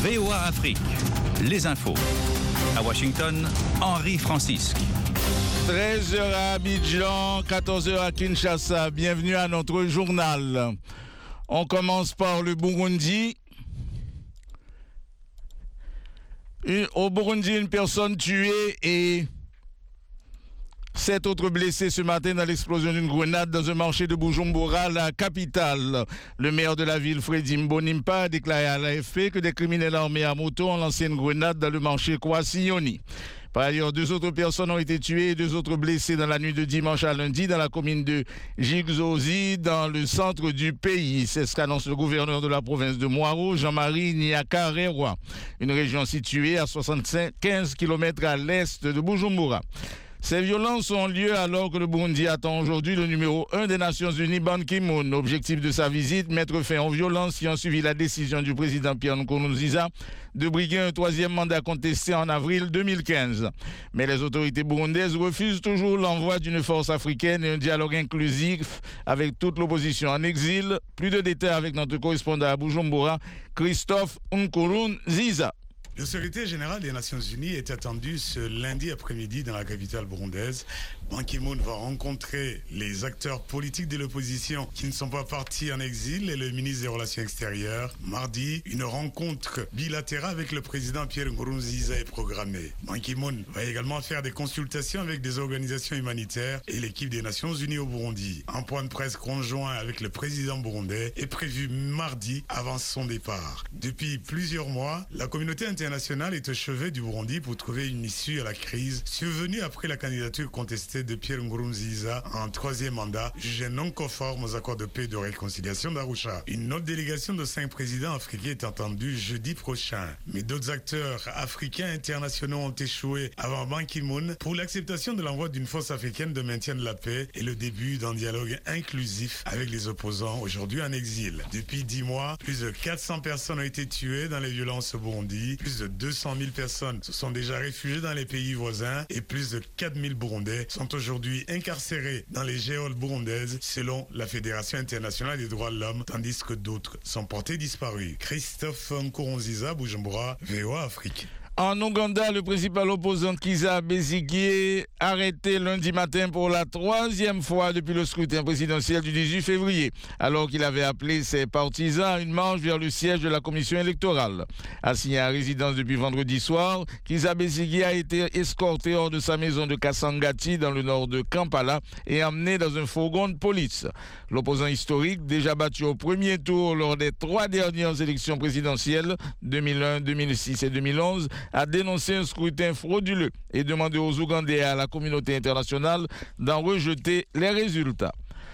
VOA Afrique, les infos. À Washington, Henri Francisque. 13h à Abidjan, 14h à Kinshasa. Bienvenue à notre journal. On commence par le Burundi. Au Burundi, une personne tuée et 7 autres blessés ce matin dans l'explosion d'une grenade dans un marché de Bujumbura, la capitale. Le maire de la ville, Freddy Mbonimpa, a déclaré à l'AFP que des criminels armés à moto ont lancé une grenade dans le marché Kwasiyoni. Par ailleurs, 2 autres personnes ont été tuées et 2 autres blessées dans la nuit de dimanche à lundi dans la commune de Jigzozi, dans le centre du pays. C'est ce qu'annonce le gouverneur de la province de Mwaro, Jean-Marie Nyakarewa, une région située à 15 km à l'est de Bujumbura. Ces violences ont lieu alors que le Burundi attend aujourd'hui le numéro 1 des Nations Unies, Ban Ki-moon. Objectif de sa visite, mettre fin aux violences qui ont suivi la décision du président Pierre Nkurunziza de briguer un 3e mandat contesté en avril 2015. Mais les autorités burundaises refusent toujours l'envoi d'une force africaine et un dialogue inclusif avec toute l'opposition en exil. Plus de détails avec notre correspondant à Bujumbura, Christophe Nkurunziza. Le secrétaire général des Nations Unies est attendu ce lundi après-midi dans la capitale burundaise. Ban Ki-moon va rencontrer les acteurs politiques de l'opposition qui ne sont pas partis en exil et le ministre des Relations extérieures. Mardi, une rencontre bilatérale avec le président Pierre Nkurunziza est programmée. Ban Ki-moon va également faire des consultations avec des organisations humanitaires et l'équipe des Nations Unies au Burundi. Un point de presse conjoint avec le président burundais est prévu mardi avant son départ. Depuis plusieurs mois, la communauté internationale est au chevet du Burundi pour trouver une issue à la crise survenue après la candidature contestée de Pierre Nkurunziza en 3e mandat, jugé non conforme aux accords de paix et de réconciliation d'Arusha. Une autre délégation de 5 présidents africains est attendue jeudi prochain. Mais d'autres acteurs africains internationaux ont échoué avant Ban Ki-moon pour l'acceptation de l'envoi d'une force africaine de maintien de la paix et le début d'un dialogue inclusif avec les opposants aujourd'hui en exil. Depuis 10 mois, plus de 400 personnes ont été tuées dans les violences au Burundi. Plus de 200 000 personnes se sont déjà réfugiées dans les pays voisins et plus de 4 000 Burundais sont aujourd'hui incarcérés dans les geôles burundaises selon la Fédération internationale des droits de l'homme, tandis que d'autres sont portés disparus. Christophe Nkurunziza, Bujumbura, VOA Afrique. En Ouganda, le principal opposant Kizza Besigye, arrêté lundi matin pour la 3e fois depuis le scrutin présidentiel du 18 février, alors qu'il avait appelé ses partisans à une marche vers le siège de la commission électorale. Assigné à résidence depuis vendredi soir, Kizza Besigye a été escorté hors de sa maison de Kasangati dans le nord de Kampala et emmené dans un fourgon de police. L'opposant historique, déjà battu au premier tour lors des 3 dernières élections présidentielles, 2001, 2006 et 2011, a dénoncé un scrutin frauduleux et demandé aux Ougandais et à la communauté internationale d'en rejeter les résultats.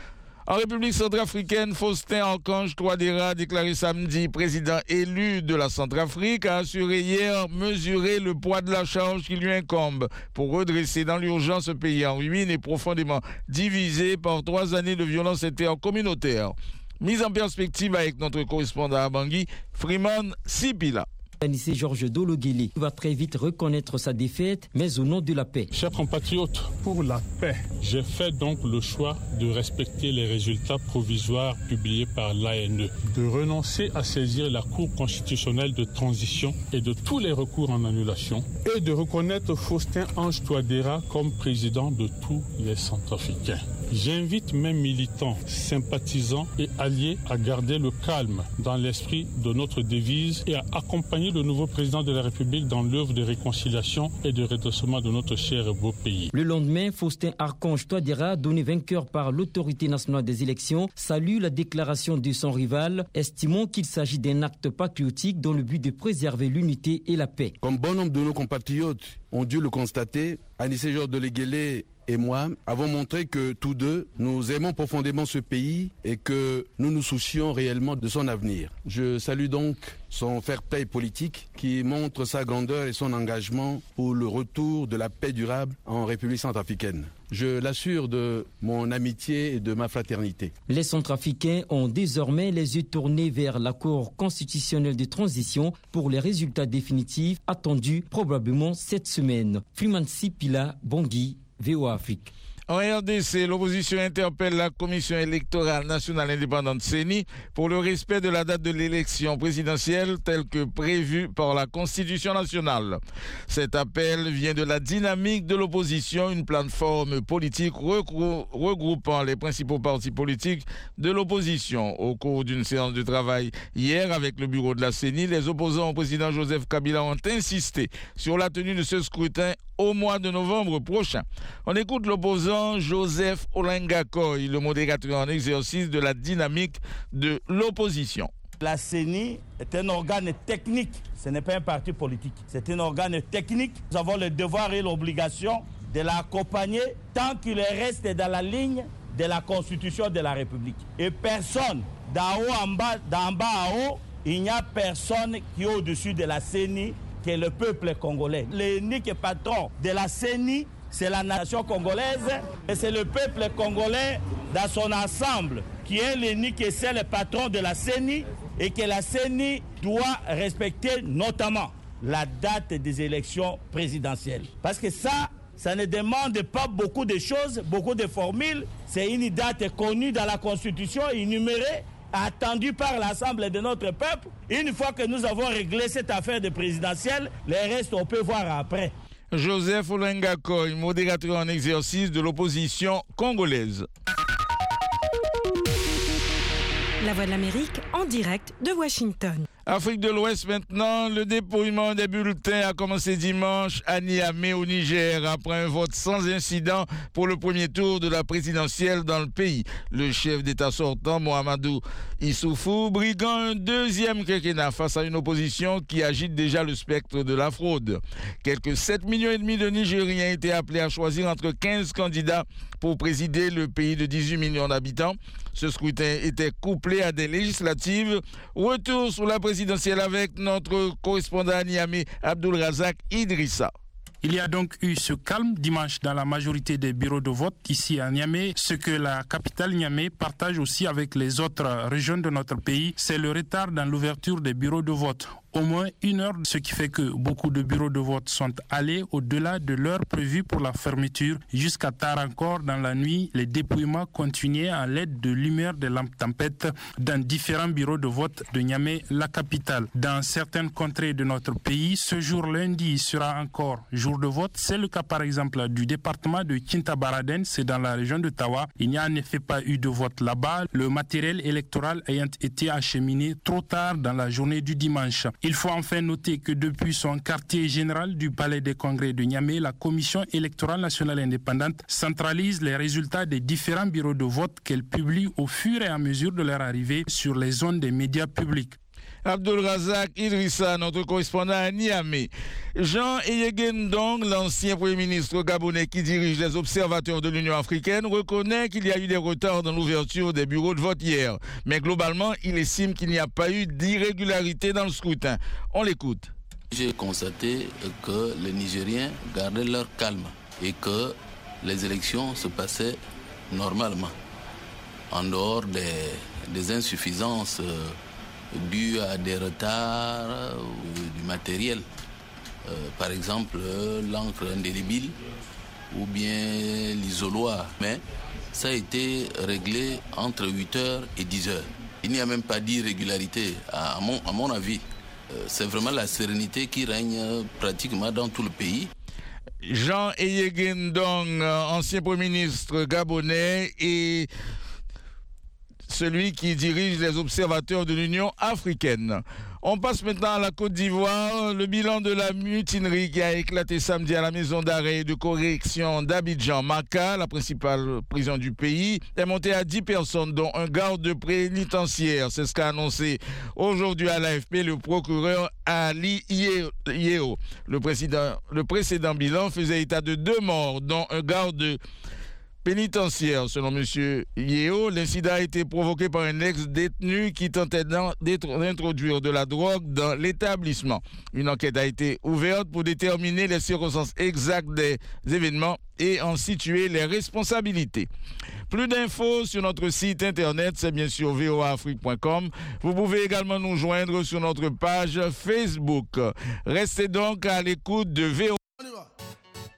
En République centrafricaine, Faustin Archange Touadéra, déclaré samedi président élu de la Centrafrique, a assuré hier mesurer le poids de la charge qui lui incombe pour redresser dans l'urgence un pays en ruine et profondément divisé par 3 années de violence intercommunautaire. Mise en perspective avec notre correspondant à Bangui, Freeman Sipila. Anissé Georges Dologuélé va très vite reconnaître sa défaite, mais au nom de la paix. Chers compatriotes, pour la paix, j'ai fait donc le choix de respecter les résultats provisoires publiés par l'ANE, de renoncer à saisir la Cour constitutionnelle de transition et de tous les recours en annulation, et de reconnaître Faustin Ange Touadéra comme président de tous les Centrafricains. J'invite mes militants, sympathisants et alliés à garder le calme dans l'esprit de notre devise et à accompagner le nouveau président de la République dans l'œuvre de réconciliation et de redressement de notre cher et beau pays. Le lendemain, Faustin Archange Touadéra, donné vainqueur par l'autorité nationale des élections, salue la déclaration de son rival, estimant qu'il s'agit d'un acte patriotique dans le but de préserver l'unité et la paix. Comme bon nombre de nos compatriotes ont dû le constater, Anissé Georges Dologuélé et moi avons montré que tous deux, nous aimons profondément ce pays et que nous nous soucions réellement de son avenir. Je salue donc son fair-play politique qui montre sa grandeur et son engagement pour le retour de la paix durable en République centrafricaine. Je l'assure de mon amitié et de ma fraternité. Les Centrafricains ont désormais les yeux tournés vers la Cour constitutionnelle de transition pour les résultats définitifs attendus probablement cette semaine. Freeman Sipila, Bangui, VOA Afrique. En RDC, l'opposition interpelle la Commission électorale nationale indépendante CENI pour le respect de la date de l'élection présidentielle telle que prévue par la Constitution nationale. Cet appel vient de la dynamique de l'opposition, une plateforme politique regroupant les principaux partis politiques de l'opposition. Au cours d'une séance de travail hier avec le bureau de la CENI, les opposants au président Joseph Kabila ont insisté sur la tenue de ce scrutin au mois de novembre prochain. On écoute l'opposant Joseph Olengakoy, le modérateur en exercice de la dynamique de l'opposition. La CENI est un organe technique, ce n'est pas un parti politique, c'est un organe technique. Nous avons le devoir et l'obligation de l'accompagner tant qu'il reste dans la ligne de la Constitution de la République. Et personne, d'en bas à haut, il n'y a personne qui est au-dessus de la CENI que le peuple congolais. L'unique patron de la CENI, c'est la nation congolaise et c'est le peuple congolais dans son ensemble qui est l'unique et seul patron de la CENI et que la CENI doit respecter notamment la date des élections présidentielles. Parce que ça ne demande pas beaucoup de choses, beaucoup de formules. C'est une date connue dans la Constitution, énumérée, attendue par l'Assemblée de notre peuple. Une fois que nous avons réglé cette affaire de présidentielle, les restes on peut voir après. Joseph Olengakoy, modérateur en exercice de l'opposition congolaise. La Voix de l'Amérique en direct de Washington. Afrique de l'Ouest maintenant, le dépouillement des bulletins a commencé dimanche à Niamey au Niger après un vote sans incident pour le premier tour de la présidentielle dans le pays. Le chef d'État sortant, Mohamedou Issoufou, briguant un deuxième quinquennat face à une opposition qui agite déjà le spectre de la fraude. Quelques 7,5 millions de Nigériens étaient appelés à choisir entre 15 candidats pour présider le pays de 18 millions d'habitants. Ce scrutin était couplé à des législatives. Retour sur la présidentielle avec notre correspondant à Niamey, Abdul Razak Idrissa. Il y a donc eu ce calme dimanche dans la majorité des bureaux de vote ici à Niamey. Ce que la capitale Niamey partage aussi avec les autres régions de notre pays, c'est le retard dans l'ouverture des bureaux de vote. Au moins 1 heure, ce qui fait que beaucoup de bureaux de vote sont allés au-delà de l'heure prévue pour la fermeture. Jusqu'à tard encore dans la nuit, les dépouillements continuaient à l'aide de lumière de lampes tempêtes dans différents bureaux de vote de Niamey, la capitale. Dans certaines contrées de notre pays, ce jour lundi sera encore jour de vote. C'est le cas par exemple du département de Kintabaraden, c'est dans la région de Tawa. Il n'y a en effet pas eu de vote là-bas, le matériel électoral ayant été acheminé trop tard dans la journée du dimanche. Il faut enfin noter que depuis son quartier général du Palais des Congrès de Niamey, la Commission électorale nationale indépendante centralise les résultats des différents bureaux de vote qu'elle publie au fur et à mesure de leur arrivée sur les zones des médias publics. Abdul Razak Idrissa, notre correspondant à Niamey. Jean Eyegen Ndong, l'ancien Premier ministre gabonais qui dirige les observateurs de l'Union africaine, reconnaît qu'il y a eu des retards dans l'ouverture des bureaux de vote hier. Mais globalement, il estime qu'il n'y a pas eu d'irrégularité dans le scrutin. On l'écoute. J'ai constaté que les Nigériens gardaient leur calme et que les élections se passaient normalement, en dehors des insuffisances dû à des retards du matériel. Par exemple, l'encre indélébile ou bien l'isoloir. Mais ça a été réglé entre 8h et 10h. Il n'y a même pas d'irrégularité, à mon avis. C'est vraiment la sérénité qui règne pratiquement dans tout le pays. Jean Eyegen Ndong, ancien Premier ministre gabonais et celui qui dirige les observateurs de l'Union africaine. On passe maintenant à la Côte d'Ivoire. Le bilan de la mutinerie qui a éclaté samedi à la maison d'arrêt et de correction d'Abidjan, Maka, la principale prison du pays, est monté à 10 personnes, dont un garde pénitentiaire. C'est ce qu'a annoncé aujourd'hui à l'AFP le procureur Ali Yeo. Le précédent bilan faisait état de 2 morts, dont un garde pénitentiaire. Selon M. Yeo, l'incident a été provoqué par un ex-détenu qui tentait d'introduire de la drogue dans l'établissement. Une enquête a été ouverte pour déterminer les circonstances exactes des événements et en situer les responsabilités. Plus d'infos sur notre site internet, c'est bien sûr voaafrique.com. Vous pouvez également nous joindre sur notre page Facebook. Restez donc à l'écoute de VOA.